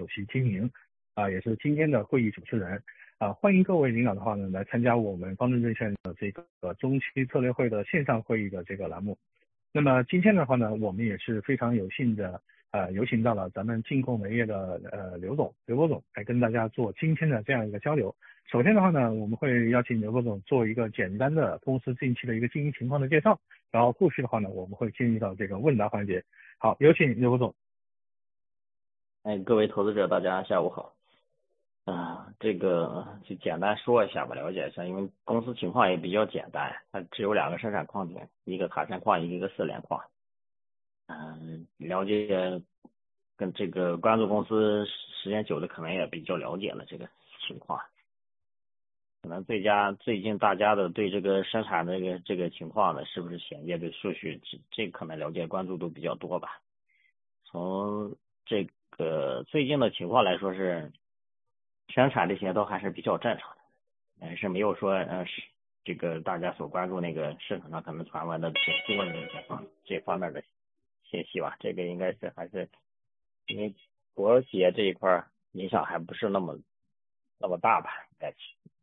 首席经营也是今天的会议主持人欢迎各位领导的话呢来参加我们方正证券的这个中期策略会的线上会议的这个栏目。那么今天的话呢，我们也是非常有幸的有请到了咱们进控煤业的刘国总来跟大家做今天的这样一个交流。首先的话呢，我们会邀请刘国总做一个简单的公司近期的一个经营情况的介绍，然后后续的话呢，我们会进入到这个问答环节。好，有请刘国总。 各位投资者大家下午好。这个就简单说一下吧，了解一下，因为公司情况也比较简单，它只有2个生产矿点，一个塔山矿，一个四联矿。了解跟这个关注公司时间久的可能也比较了解了这个情况。可能最近大家的对这个生产这个情况呢，是不是衔接的数据，这可能了解关注度比较多吧。从这个最近的情况来说是生产这些都还是比较正常的，是没有说是这个大家所关注那个市场上可能传闻的新闻的情况这方面的信息吧。这个应该是还是因为国企这一块影响还不是那么大吧，应该是。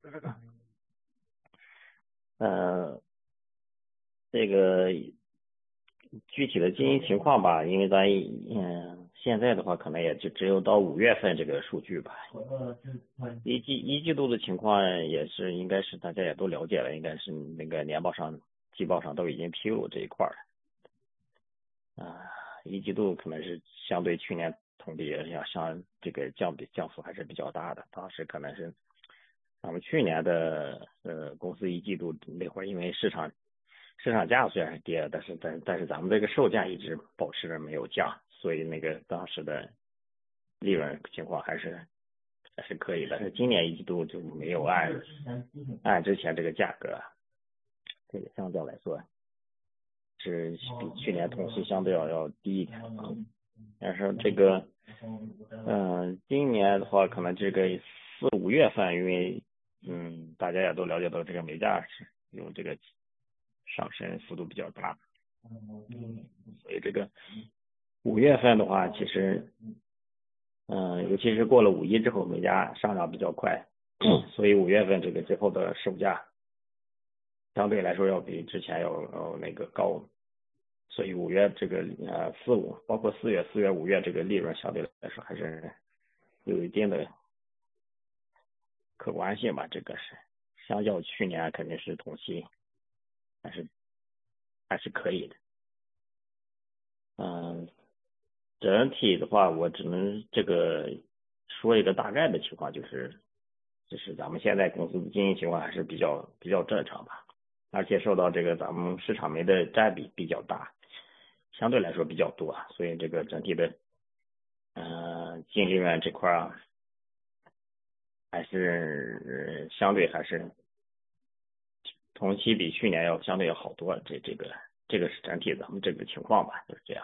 这个具体的经营情况吧，因为咱现在的话可能也就只有到5月份这个数据吧。一季度的情况也是应该是大家也都了解了，应该是那个年报上季报上都已经披露这一块了。一季度可能是相对去年同比要像这个降幅还是比较大的，当时可能是咱们去年的公司一季度那会儿，因为市场价虽然是跌，但是咱们这个售价一直保持着没有降，所以那个当时的利润情况还是可以的。但是今年一季度就没有按之前这个价格，这个相对来说是比去年同期相对要低一点。但是这个今年的话可能这个4、5月份，因为大家也都了解到这个煤价是有这个上升幅度比较大，所以这个5月份的话，其实尤其是过了5一之后，煤价上涨比较快，所以5月份这个之后的售价相对来说要比之前要那个高，所以5月这个4、5包括4月、5月这个利润相对来说还是有一定的可观性吧，这个是相较去年肯定是同期还是可以的。整体的话我只能这个说一个大概的情况，就是咱们现在公司的经营情况还是比较正常吧，而且受到这个咱们市场煤的占比比较大，相对来说比较多，所以这个整体的净利润这块还是相对还是同期比去年要相对要好多，这个是整体咱们这个情况吧，就是这样。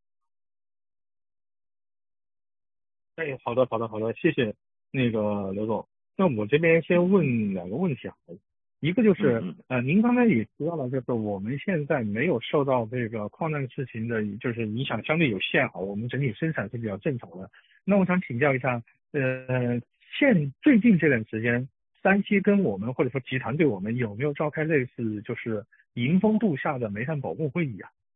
好的，谢谢那个刘总。那我这边先问2个问题一个就是您刚才也提到了，就是我们现在没有受到这个矿难事情的就是影响相对有限我们整体生产是比较正常的。那我想请教一下最近这段时间山西跟我们或者说集团对我们有没有召开类似就是迎峰度夏的煤炭保供会议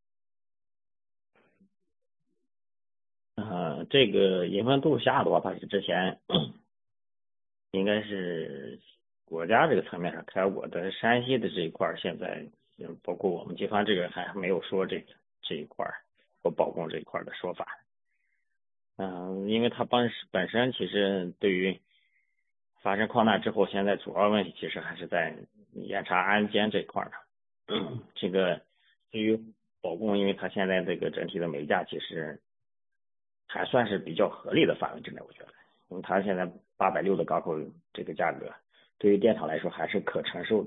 这个迎峰度夏的话，它是之前应该是国家这个层面上开过的，山西的这一块现在包括我们集团这个还没有说这一块或保供这一块的说法。因为它本身其实对于发生矿难之后，现在主要问题其实还是在严查安监这一块的。这个对于保供，因为它现在这个整体的煤价其实还算是比较合理的范围之内，我觉得，因为它现在860的港口这个价格，对于电厂来说还是可承受的。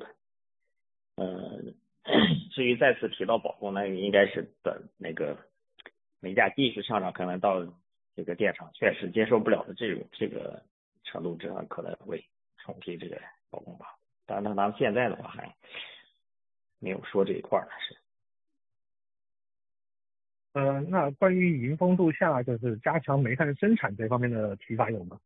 至于再次提到保供，那应该是等那个煤价继续上涨，可能到这个电厂确实接受不了的这个程度之上，可能会重提这个保供吧。当然，咱们现在的话还没有说这一块是。 那关于迎峰度夏就是加强煤炭生产这方面的提法有吗？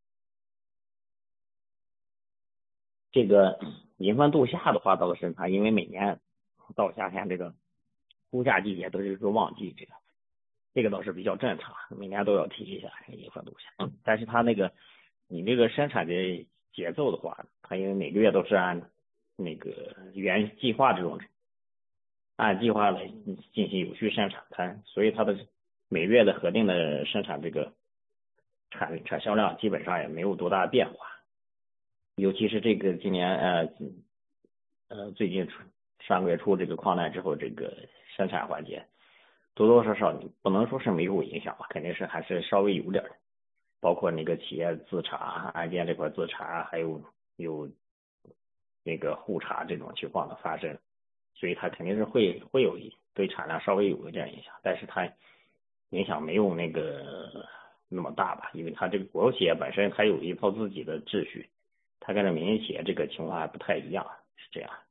这个迎峰度夏的话倒是它，因为每年到夏天这个度假季节都是一个旺季，这个倒是比较正常，每年都要提一下迎峰度夏。但是它那个你这个生产的节奏的话，它因为每个月都是按那个原计划这种按计划来进行有序生产，所以它的每月的核定的生产这个产销量基本上也没有多大变化。尤其是这个今年最近上个月出这个矿难之后，这个生产环节多多少少你不能说是没有影响吧，肯定是还是稍微有点的，包括那个企业自查案件这块自查，还有那个互查这种情况的发生，所以它肯定是会有对产量稍微有一点影响，但是它影响没有那个那么大吧，因为它这个国有企业本身它有一套自己的秩序，它跟这民营企业这个情况还不太一样，是这样。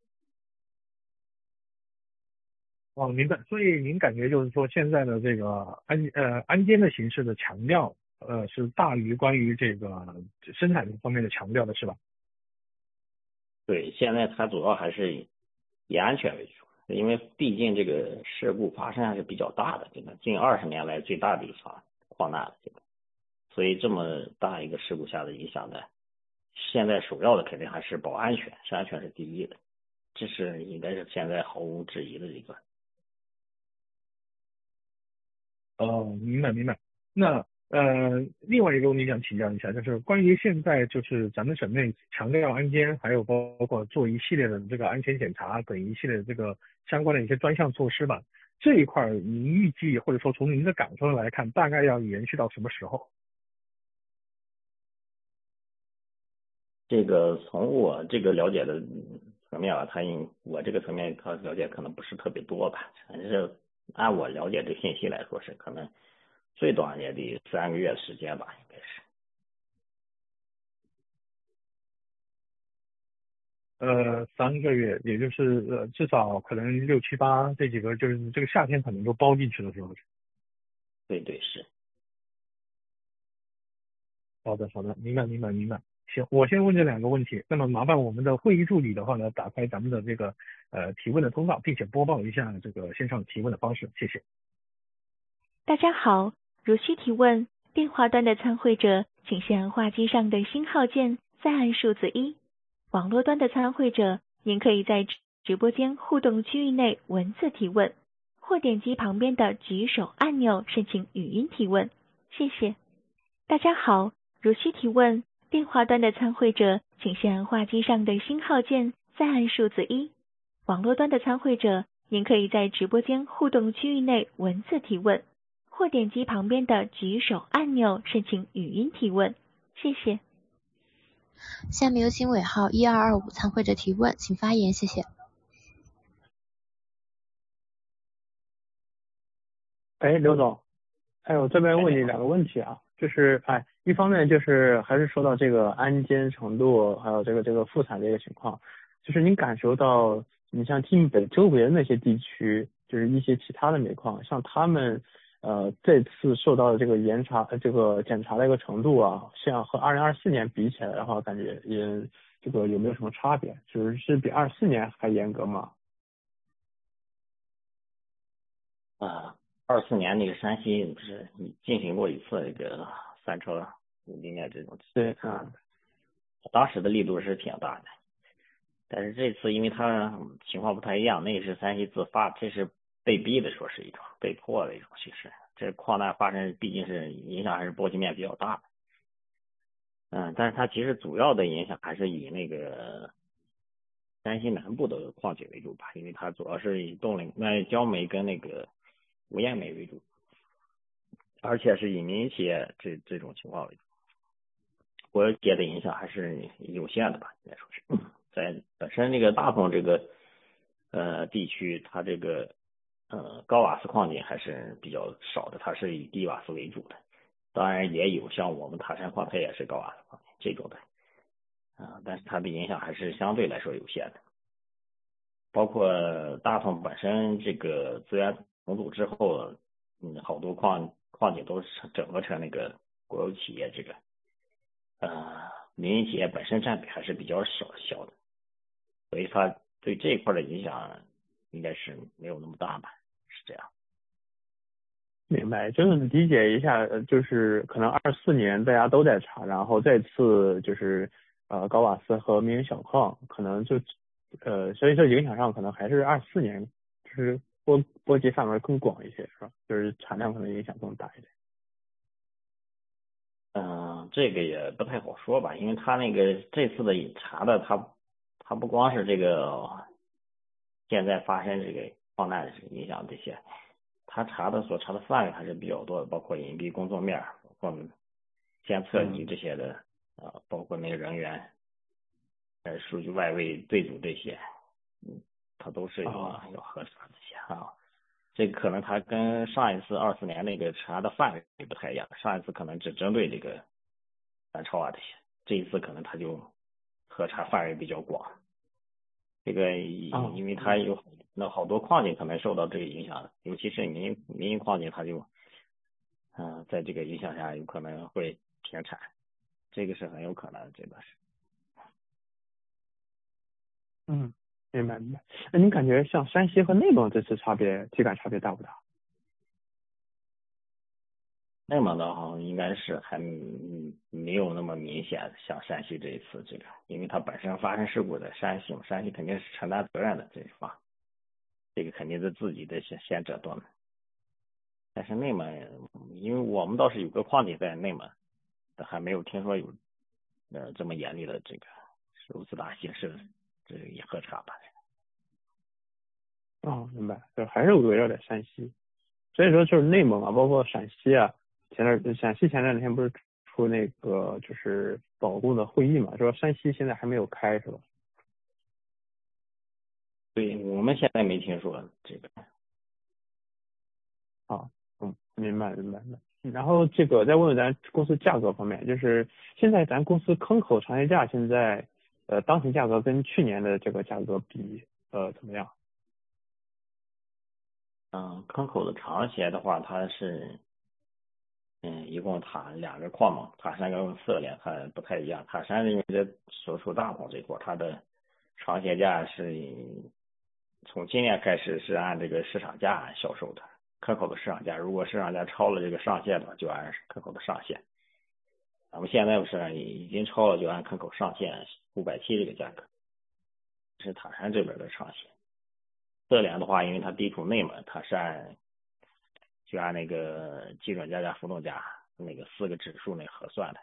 哦，明白。所以您感觉就是说现在的这个安监的形式的强调，是大于关于这个生产方面的强调的是吧？ 对，现在它主要还是以安全为主，因为毕竟这个事故发生还是比较大的，这个近20年来最大的一场矿难了，这个，所以这么大一个事故下的影响呢，现在首要的肯定还是保安全，是安全是第一的，这是应该是现在毫无质疑的一个。 哦，明白明白。那另外一个问题想请教一下，就是关于现在就是咱们省内强调安监，还有包括做一系列的这个安全检查等一系列的这个相关的一些专项措施吧，这一块儿您预计或者说从您的感受来看，大概要延续到什么时候？ 这个从我这个了解的层面啊，我这个层面他了解可能不是特别多吧，反正是按我了解的信息来说是可能最短也得3个月的时间吧，应该是。 3个月，也就是至少可能6、7、8这几个，就是这个夏天可能都包进去了，是吧？ 对对是。 好的，好的，明白，明白，明白。行，我先问这两个问题。那么麻烦我们的会议助理的话呢，打开咱们的这个提问的通道，并且播报一下这个线上提问的方式，谢谢。 大家好，如需提问，电话端的参会者请先按话机上的星号键，再按数字1。网络端的参会者，您可以在直播间互动区域内文字提问，或点击旁边的举手按钮申请语音提问。谢谢。大家好，如需提问，电话端的参会者请先按话机上的星号键，再按数字1。网络端的参会者，您可以在直播间互动区域内文字提问，或点击旁边的举手按钮申请语音提问。谢谢。 下面有请尾号1225参会者提问，请发言，谢谢。 哎，刘总，我这边问你两个问题啊，就是一方面就是还是说到这个安监程度，还有这个复产的一个情况，就是您感受到你像晋北周围的那些地区，就是一些其他的煤矿，像他们这次受到的这个这个检查的一个程度啊，像和2024年比起来的话，感觉这个有没有什么差别？是比24年还严格吗？ 24年那个山西不是你进行过一次这个3车5零的这种对当时的力度是挺大的，但是这次因为它情况不太一样，那个是山西自发，这是被逼的，说是一种被迫的一种形式。这矿难发生毕竟是影响还是波及面比较大的，但是它其实主要的影响还是以那个山西南部的矿井为主吧，因为它主要是以焦煤跟那个无烟煤为主，而且是以民营企业这种情况为主，国有企业的影响还是有限的吧，应该说是。在本身这个大同这个地区，它这个高瓦斯矿井还是比较少的，它是以低瓦斯为主的，当然也有像我们塔山矿，它也是高瓦斯矿井这种的，但是它的影响还是相对来说有限的。包括大同本身这个资源重组之后，好多矿井都是整合成那个国有企业，这个民营企业本身占比还是比较小的，所以它对这一块的影响应该是没有那么大吧，是这样。 明白，就是理解一下，就是可能24年大家都在查，然后再次就是高瓦斯和民营小矿，可能就所以说影响上可能还是24年，就是波及范围更广一些，是吧？就是产量可能影响更大一点。 这个也不太好说吧，因为他那个这次的查的，他不光是这个现在发生这个矿难影响这些，他所查的范围还是比较多的，包括隐蔽工作面，包括监测仪这些的，包括那个人员，数据外围对组这些，他都是要核查这些啊。这个可能它跟上一次24年那个查的范围不太一样，上一次可能只针对这个蓝超这些，这一次可能它就核查范围比较广。这个因为它有好多矿井可能受到这个影响，尤其是民营矿井，它就在这个影响下有可能会停产，这个是很有可能的，这个是。 明白。那您感觉像山西和内蒙这次体感差别大不大？ 内蒙的话应该是还没有那么明显，像山西这一次这个，因为它本身发生事故在山西嘛，山西肯定是承担责任的这一方，这个肯定是自己的先折断。但是内蒙，因为我们倒是有个矿井在内蒙，还没有听说有这么严厉的这个如此大形式这个核查吧。 明白，就还是围绕在山西，所以说就是内蒙啊，包括陕西啊，陕西前两天不是出那个就是保供的会议嘛，说山西现在还没有开是吧？ 对，我们现在没听说这个。 明白。然后这个再问问咱公司价格方面，就是现在咱公司坑口长协价现在当前价格跟去年的这个价格比怎么样？ 坑口的长协的话，它是一共塔2个矿嘛，塔山跟色联它不太一样，塔山因为这所属大棚这块，它的长协价是从今年开始是按这个市场价销售的，坑口的市场价，如果市场价超了这个上限的话，就按坑口的上限。咱们现在不是已经超了，就按坑口上限570这个价格，这是塔山这边的长协。色联的话，因为它地处内蒙，它是按那个基准价加浮动价那个4个指数那核算的。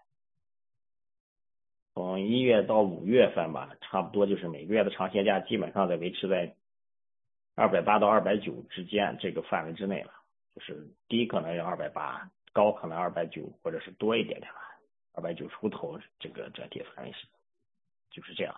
从1月到5月份吧，差不多就是每个月的长协价基本上在维持在280到290之间这个范围之内了，就是低可能要280，高可能290，或者是多一点点吧，290出头，这个整体范围就是这样。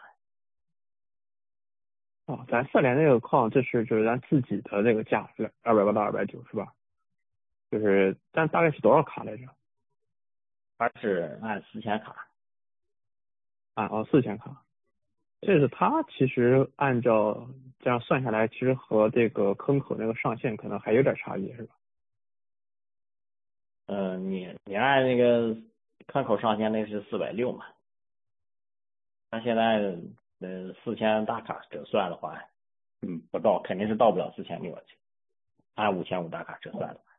咱色联那个矿，就是咱自己的那个价是280到290是吧？就是但大概是多少卡来着？ 它是按4000卡。 4000卡。这是它其实按照这样算下来，其实和这个坑口那个上限可能还有点差异是吧？ 你按那个坑口上限那是460嘛，它现在4000大卡折算的话，不到，肯定是到不了4600去，按5500大卡折算的。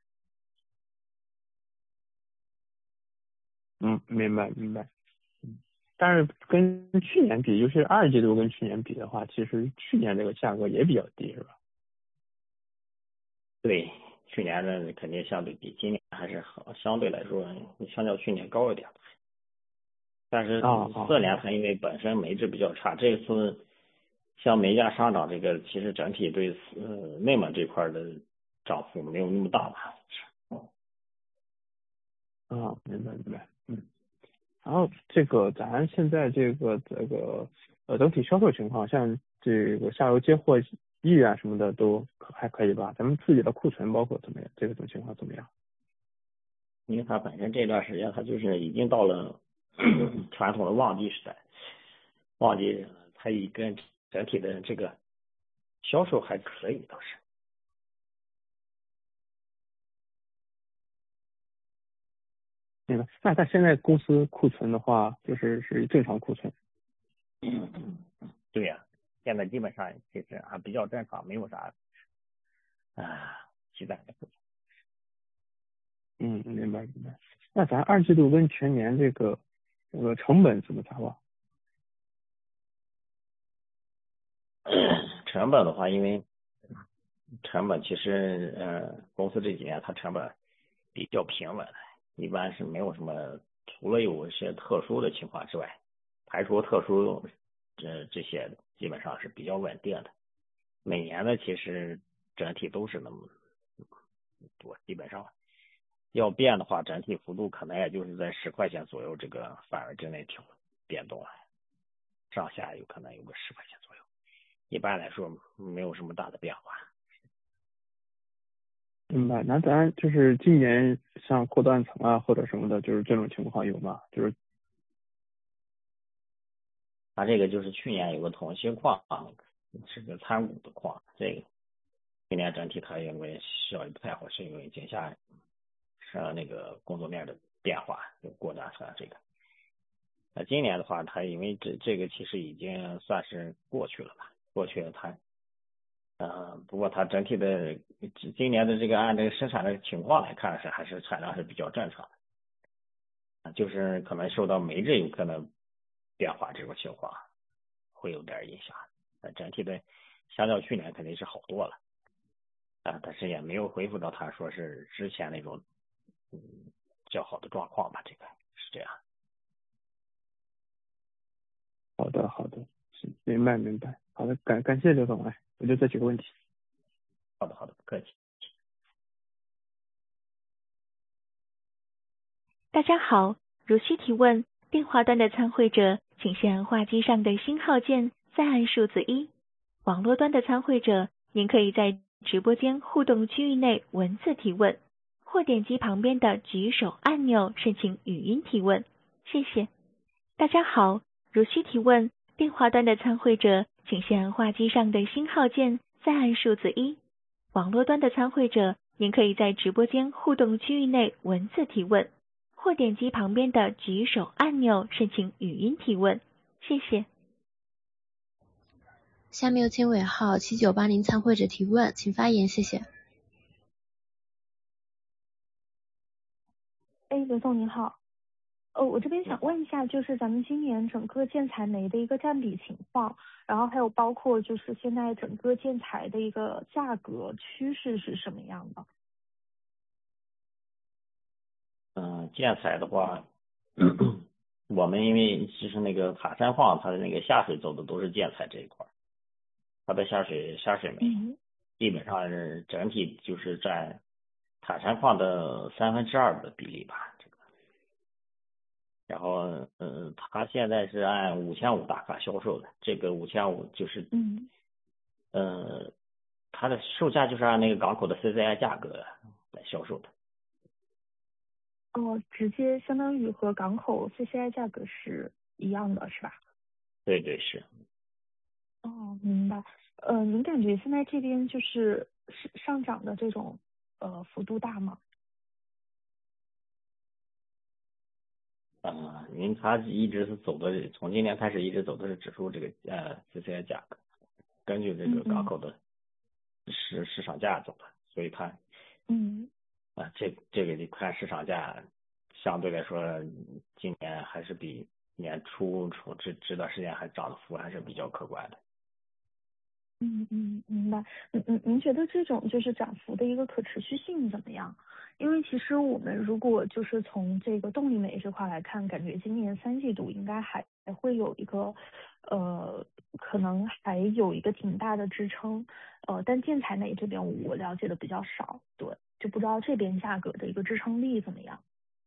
明白。但是跟去年比，尤其是2季度跟去年比的话，其实去年这个价格也比较低是吧？ 对，去年的肯定相对比今年还是好，相对来说相较去年高一点。但是色联它因为本身煤质比较差，这次像煤价上涨，这个其实整体对内蒙这块的涨幅没有那么大吧。 明白。然后这个咱现在这个整体销售情况，像这个下游接货意愿什么的都还可以吧？咱们自己的库存包括怎么样？这种情况怎么样？ 因为它本身这段时间它就是已经到了传统的旺季时代，旺季它一跟整体的这个销售还可以倒是。 明白。那他现在公司库存的话，就是正常库存。 对呀，现在基本上其实还比较正常，没有啥期待的库存。 明白。那咱二季度跟全年这个成本怎么展望？ 成本的话，因为成本其实公司这几年它成本比较平稳，一般是没有什么，除了有一些特殊的情况之外，排除特殊这些基本上是比较稳定的。每年的其实整体都是那么多，基本上要变的话，整体幅度可能也就是在10块钱左右这个范围之内变动了，上下有可能有个10块钱左右。一般来说没有什么大的变化。 明白。那咱就是今年像扩断层啊或者什么的，就是这种情况有吗？就是它这个就是去年有个同心矿，是个参股的矿，这个去年整体它因为效益不太好，是因为井下那个工作面的变化，就过断层这个。那今年的话，它因为这个其实已经算是过去了吧，过去了它。不过它整体的今年的这个按这个生产的情况来看，还是产量是比较正常的，就是可能受到煤质有可能变化这种情况会有点影响。整体的相较去年肯定是好多了但是也没有恢复到他说是之前那种较好的状况吧，这个是这样。 好的，明白。好的，感谢刘总，我就这几个问题。 好的，不客气。 大家好，如需提问，电话端的参会者请先按话机上的星号键，再按数字1。网络端的参会者，您可以在直播间互动区域内文字提问，或点击旁边的举手按钮申请语音提问。谢谢。大家好，如需提问，电话端的参会者请先按话机上的星号键，再按数字1。网络端的参会者，您可以在直播间互动区域内文字提问，或点击旁边的举手按钮申请语音提问。谢谢。 下面有请尾号7980参会者提问，请发言，谢谢。 刘总您好，我这边想问一下，就是咱们今年整个建材煤的一个占比情况，然后还有包括就是现在整个建材的一个价格趋势是什么样的？ 建材的话，我们因为其实那个塔山矿它的那个下水走的都是建材这一块，它的下水煤基本上是整体就是占塔山矿的2/3的比例吧，这个。然后它现在是按5500大卡销售的，这个5500就是它的售价就是按那个港口的 CCI 价格来销售的。 直接相当于和港口 CCI 价格是一样的，是吧？ 对，是。 明白。您感觉现在这边就是上涨的这种幅度大吗？ 因为它一直是走的，从今年开始一直走的是指数这个CCI 价格，根据这个港口的市场价走的，所以它这个你看市场价相对来说今年还是比年初这段时间还涨的幅还是比较可观的。 明白。您觉得这种就是涨幅的一个可持续性怎么样？因为其实我们如果就是从这个动力煤这块来看，感觉今年3季度应该还会有一个可能还有一个挺大的支撑。但建材煤这边我了解的比较少，对，就不知道这边价格的一个支撑力怎么样。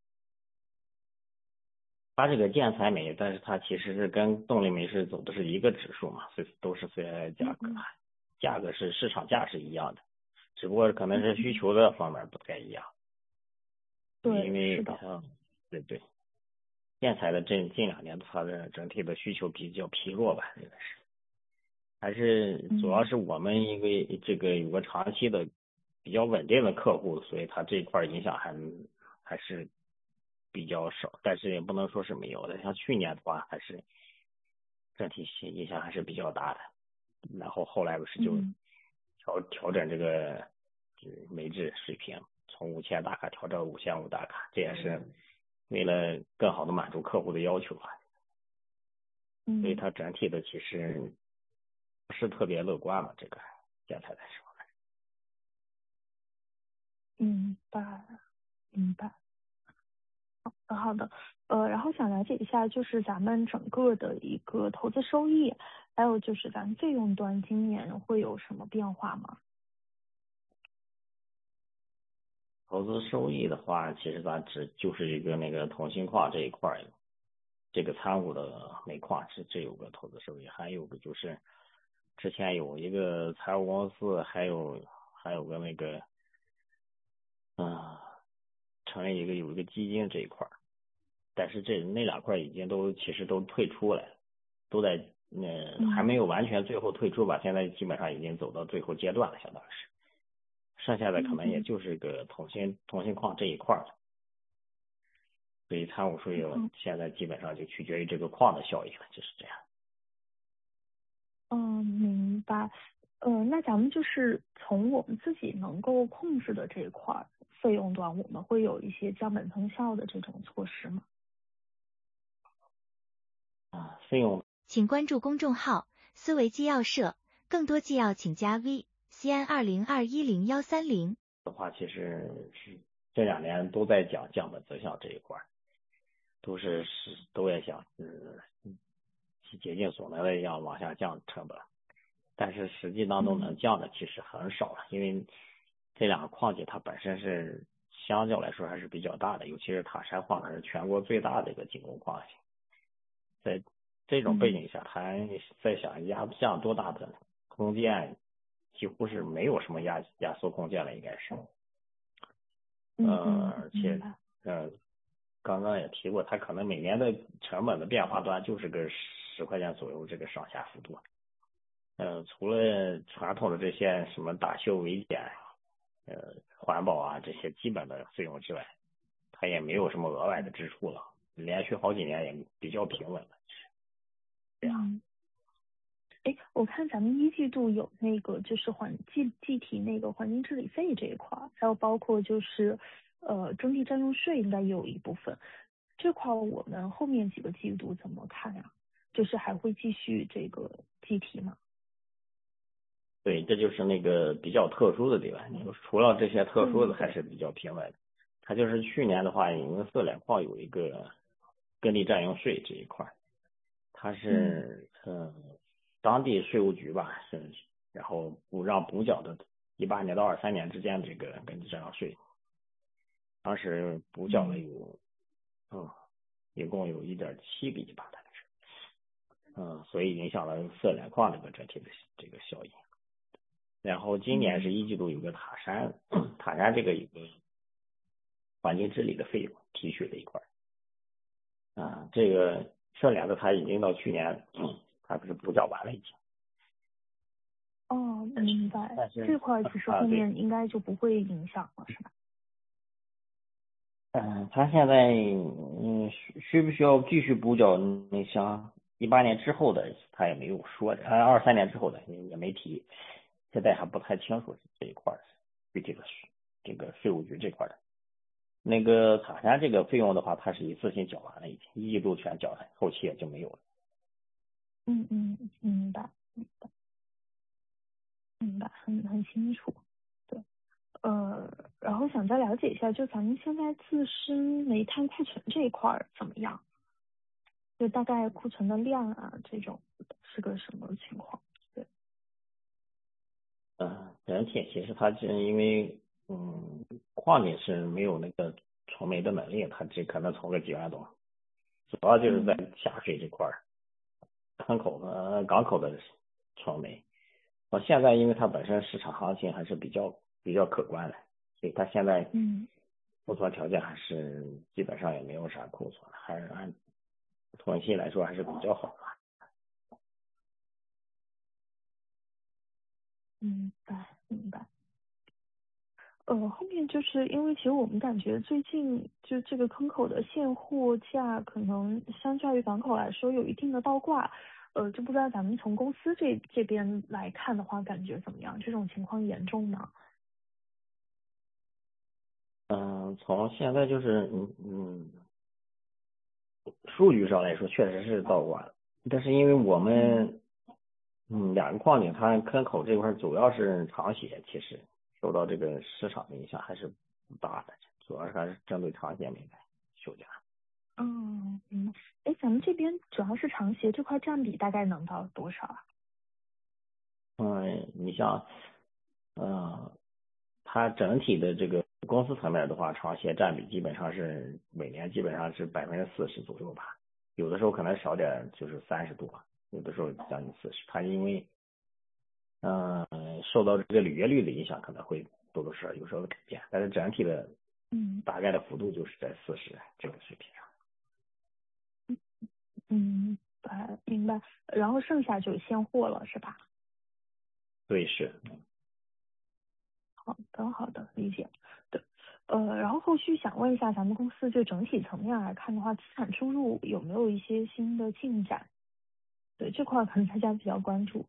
它这个建材煤，但是它其实是跟动力煤是走的是一个指数嘛，所以都是 CCI 价格，价格是市场价是一样的，只不过可能是需求的方面不太一样。 对， 因为是的。 对，建材的近2年它的整体的需求比较疲弱吧，这个是，还是主要是我们因为这个有个长期的比较稳定的客户，所以它这一块影响还是比较少，但是也不能说是没有的。像去年的话，还是整体影响还是比较大的。然后后来不是就调整这个每日水平，从5000大卡调到5500大卡，这也是为了更好的满足客户的要求吧。所以它整体的其实不是特别乐观嘛，这个建材的时候。 明白。好的，然后想了解一下，就是咱们整个的一个投资收益，还有就是咱们费用端今年会有什么变化吗？ 投资收益的话，其实咱就是一个那个铜锌矿这一块儿，这个参股的煤矿这有个投资收益，还有个就是之前有一个财务公司，还有个那个成立有一个基金这一块儿，但是那两块已经其实都退出了，都在还没有完全最后退出吧，现在基本上已经走到最后阶段了，相当于是。剩下的可能也就是个铜锌矿这一块了，所以参股收益现在基本上就取决于这个矿的效益了，就是这样。 明白。那咱们就是从我们自己能够控制的这一块费用端，我们会有一些降本增效的这种措施吗？ 费用， 请关注公众号思维纪要社，更多纪要请加 VCN20210130 的话，其实是这2年都在讲降本增效这一块，都也想竭尽所能的要往下降成本，但是实际当中能降的其实很少了，因为这两个矿井它本身是相较来说还是比较大的，尤其是塔山矿，它是全国最大的一个精工矿型，在这种背景下，还在想压降多大的空间，几乎是没有什么压缩空间了，应该是。而且刚刚也提过，它可能每年的成本的变化端就是个10块钱左右这个上下幅度。除了传统的这些什么打修维检、环保啊这些基本的费用之外，它也没有什么额外的支出了，连续好几年也比较平稳了。这样。 我看咱们1季度有那个就是计提那个环境治理费这一块，还有包括就是征地占用税应该也有一部分，这块我们后面几个季度怎么看呀？就是还会继续这个计提吗？ 对，这就是那个比较特殊的地方，除了这些特殊的还是比较平稳的。它就是去年的话，因为色联矿有一个耕地占用税这一块，它是当地税务局吧，然后让补缴的18年到23年之间这个耕地占用税，当时补缴了一共有1.7个亿吧，大概是，所以影响了色联矿这个整体的这个效益。然后今年是1季度有个塔山这个有个环境治理的费用提取的一块，这个色联的它已经到去年它不是补缴完了已经。 明白。这块其实后面应该就不会影响了，是吧？ 他现在需不需要继续补缴？那像18年之后的他也没有说，23年之后的也没提，现在还不太清楚这一块具体的这个税务局这块的。那个塔山这个费用的话，它是一次性缴完了，已经1季度全缴了，后期也就没有了。 明白，很清楚。对，然后想再了解一下，就咱们现在自身煤炭库存这一块怎么样？就大概库存的量啊，这种是个什么情况？对。 整体其实它因为矿井是没有那个存煤的能力，它只可能存个几万多，主要就是在下水这块港口的存煤。现在因为它本身市场行情还是比较可观的，所以它现在库存条件还是基本上也没有啥库存，还是按存期来说还是比较好的。 明白。 后面就是因为其实我们感觉最近就这个坑口的现货价可能相较于港口来说有一定的倒挂，就不知道咱们从公司这边来看的话，感觉怎么样？这种情况严重吗？ 从现在就是数据上来说确实是倒挂，但是因为我们两个矿井它坑口这块主要是长协，其实受到这个市场的影响还是不大的，主要是还是针对长协煤的售价。 咱们这边主要是长协这块占比大概能到多少啊？ 你像它整体的这个公司层面的话，长协占比基本上是每年基本上是40%左右吧，有的时候可能少点，就是30多，有的时候将近40%。它因为受到这个履约率的影响，可能会多多少少有时候改变，但是整体的大概的幅度就是在40这个水平上。 明白。然后剩下就是现货了，是吧？ 对，是。 好的，理解。对，然后后续想问一下，咱们公司就整体层面来看的话，资产收入有没有一些新的进展？对，这块可能大家比较关注。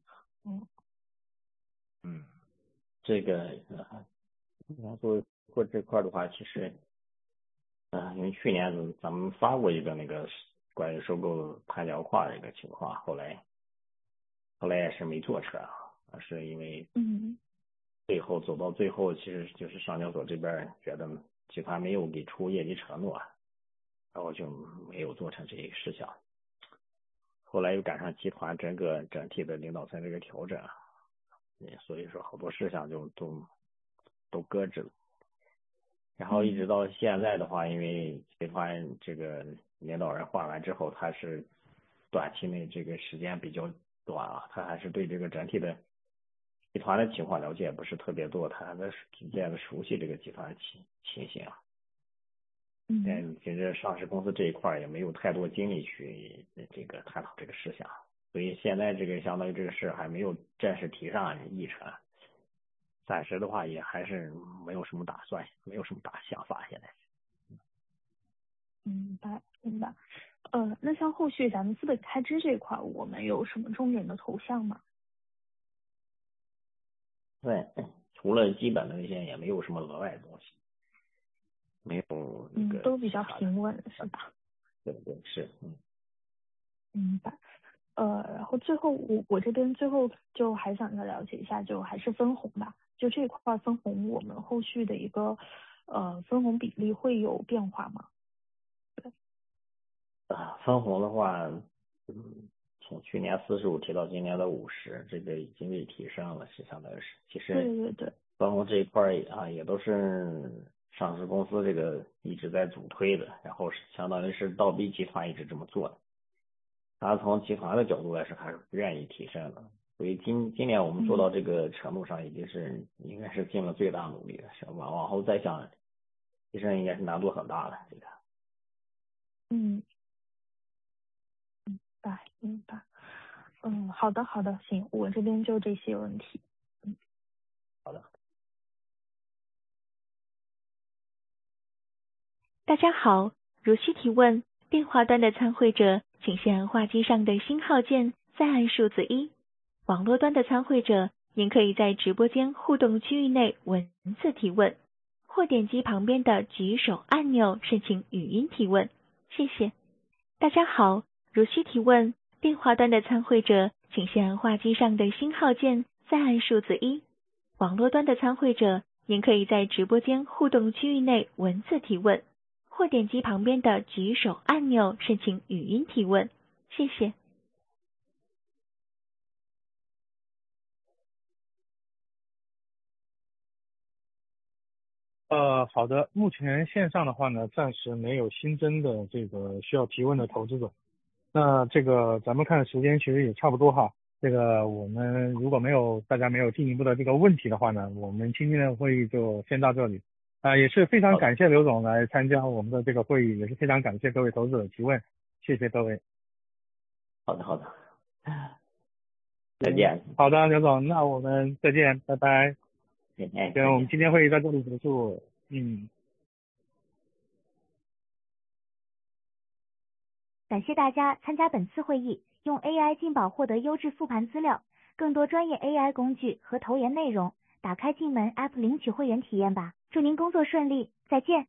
这个你要做这块的话，其实因为去年咱们发过一个那个关于收购碳焦矿的一个情况，后来也是没做成，是因为最后走到最后，其实就是上交所这边觉得集团没有给出业绩承诺，然后就没有做成这一个事项。后来又赶上集团整体的领导层这个调整，所以说好多事项就都搁置了。然后一直到现在的话，因为集团这个领导人换完之后，他是短期内这个时间比较短啊，他还是对这个整体的集团的情况了解不是特别多，他还在逐渐的熟悉这个集团的情形啊。其实上市公司这一块也没有太多精力去这个探讨这个事项，所以现在这个相当于这个事还没有正式提上议程，暂时的话也还是没有什么打算，没有什么大想法现在。 明白。那像后续咱们资本开支这块，我们有什么重点的投向吗？ 对，除了基本的那些，也没有什么额外的东西，没有那个都比较平稳，是吧？ 对，是。 明白。然后最后我这边最后就还想再了解一下，就还是分红吧。就这块分红，我们后续的一个分红比例会有变化吗？对。 分红的话，从去年45提到今年的50，这个已经给提升了，是相当于是。其实对。 分红这一块也都是上市公司这个一直在主推的，然后相当于是倒逼集团一直这么做的。他从集团的角度来说，还是不愿意提升的，所以今年我们做到这个程度上，应该是尽了最大努力的，是往后再想提升，应该是难度很大的这个。 明白。好的，行，我这边就这些问题。 好的。 大家好，如需提问，电话端的参会者请先按话机上的星号键，再按数字1。网络端的参会者，您可以在直播间互动区域内文字提问，或点击旁边的举手按钮申请语音提问。谢谢。大家好，如需提问，电话端的参会者请先按话机上的星号键，再按数字1。网络端的参会者，您可以在直播间互动区域内文字提问，或点击旁边的举手按钮申请语音提问。谢谢。 好的，目前线上的话呢，暂时没有新增的这个需要提问的投资者。那这个咱们看时间其实也差不多哈。这个我们如果大家没有进一步的这个问题的话呢，我们今天的会议就先到这里。也是非常感谢刘总来参加我们的这个会议，也是非常感谢各位投资者提问，谢谢各位。 好的，再见。 好的，刘总，那我们再见，拜拜。 哎， 行，我们今天会议到这里结束。 感谢大家参加本次会议，用 AI 进宝获得优质复盘资料，更多专业 AI 工具和投研内容，打开进门 App 领取会员体验吧。祝您工作顺利，再见。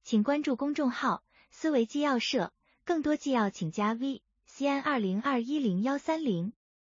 请关注公众号思维纪要社，更多纪要请加 V CN20210130。